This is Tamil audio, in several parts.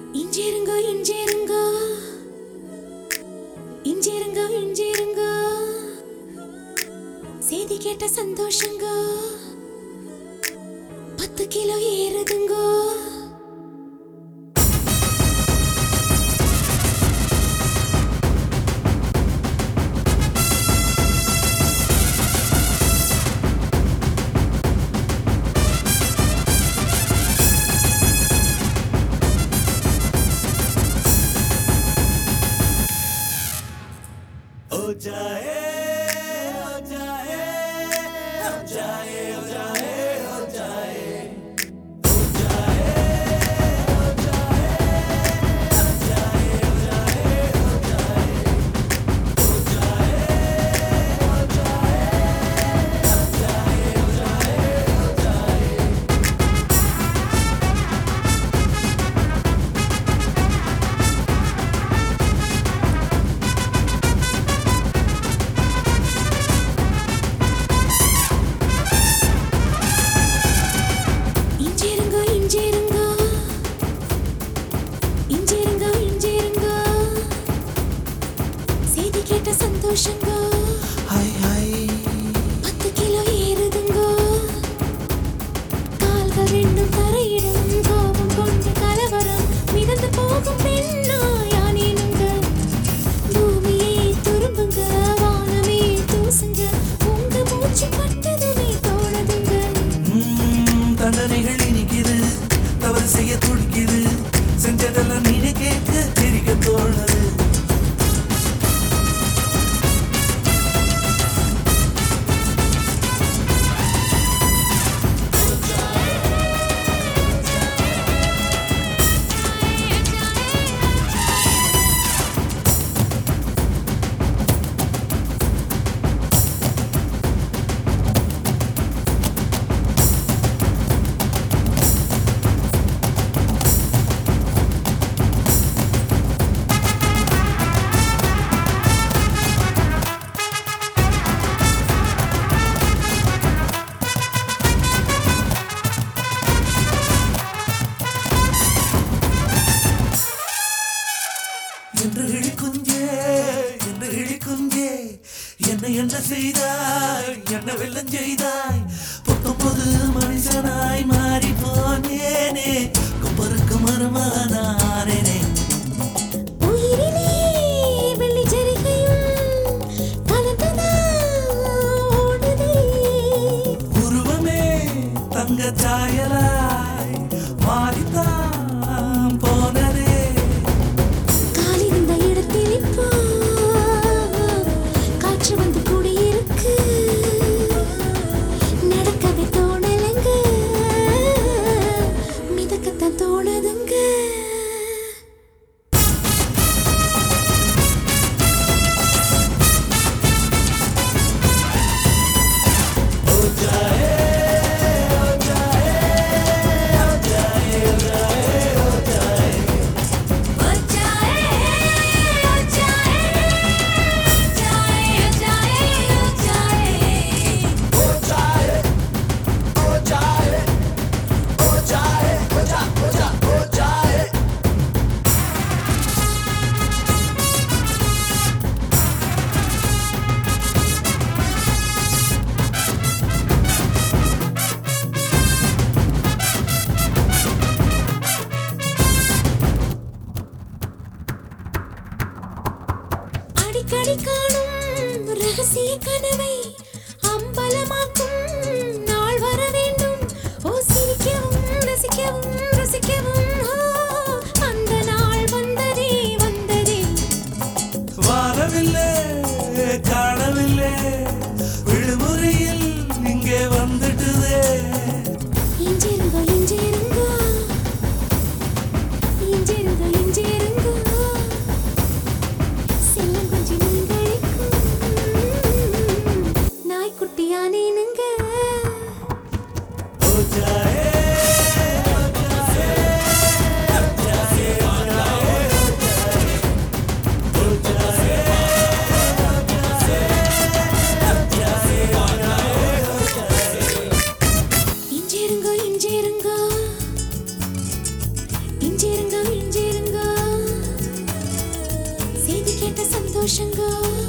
இஞ்சிருங்க இஞ்சிருங்க இஞ்சிருங்க இஞ்சிருங்க செய்தி கேட்ட சந்தோஷங்க 10 கிலோ ஏறுதுங்க. हो जाए हो जाए हो जाए हो जाए हो जाए हो जाए हो जाए हो जाए हो जाए हो जाए हो जाए हो जाए हो जाए हो जाए இஞ்சிருங்க இஞ்சிருங்க இஞ்சிருங்க இஞ்சிருங்க செய்தி கேட்ட சந்தோஷங்க हाय हाय 10 கிலோ ஏறுதுங்க. கால்கள் ரெண்டும் தரையிடும் கோபம் கொண்ட கலவரம் மிதந்து போகும் பெண்ணா யானேனுங்க. பூமியே துரும்புங்க வானமே தூசுங்க உங்க மூச்சு பட்டதுமே தோணுதுங்க. தண்டனைகள் இனிக்குது தவறு செய்ய துடிக்குது செஞ்சதெல்லாம் நீனே கேட்க தெரிக்க தோணுது என்று இழிக்குஞ்சே என்று இழிக்குஞ்சே என்னை என்ன செய்தாய் என்ன வெள்ளம் செய்தாய் 19 மனுஷனாய் மாறி போனேனே கொப்பருக்கு மருமானானேனே உயிரிலே வெள்ளி ஜரிகையும் கலந்ததா ஓடுதே. உருவமே தங்க சாயலாய் மாறித்தான் போனதே காலிருந்த இடத்தில் இப்போ காற்று வந்து கூடியிருக்கு. நடக்கவே தோணலங்க மிதக்கத்தான் தோணுதுங்க. हो जाए हो जाए हो जाए हो जाए हो जाए हो जाए हो जाए हो जाए हो जाए हो जाए हो जाए हो जाए हो जा हो जा हो जाए அடிக்கடி காணும் ரகசிய கனவை அம்பலமாக்கும் நாள் வர வேண்டும். ஓ சிரிக்கவும் ரசிக்கவும் ரசிக்கவும் ஓ அந்த நாள் வந்ததே வந்ததே. வாரவில்லை காணவில்லை விடுமுறையில் இங்கே வந்துட்டுதே இஞ்சிருங்க இஞ்சிருங்க இஞ்சிருங்க இஞ்சிருங்க செல்லம் கொஞ்சம் நீங்களுக்கும் நாய்க்குட்டியானேனுங்க. சந்தோஷங்க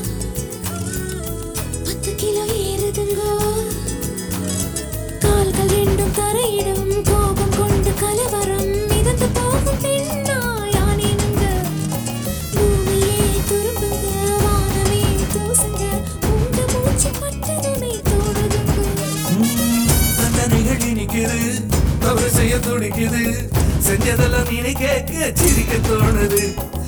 10 கிலோ ஏறுதுங்க கால்கள் ரெண்டும் தரையிடும் கோபம் கொண்டு கலவரம் மிதந்து போகும் பெண்ணா யானேனுங்க பூமியே துரும்புங்க வானமே தூசுங்க உங்க மூச்சு பட்டதுமே தோடுதுங்க தண்டனைகள் இனிக்குது தவறு செய்ய துடிக்குது செஞ்சதெல்லாம் நீ கேட்க சிரிக்க தோணுது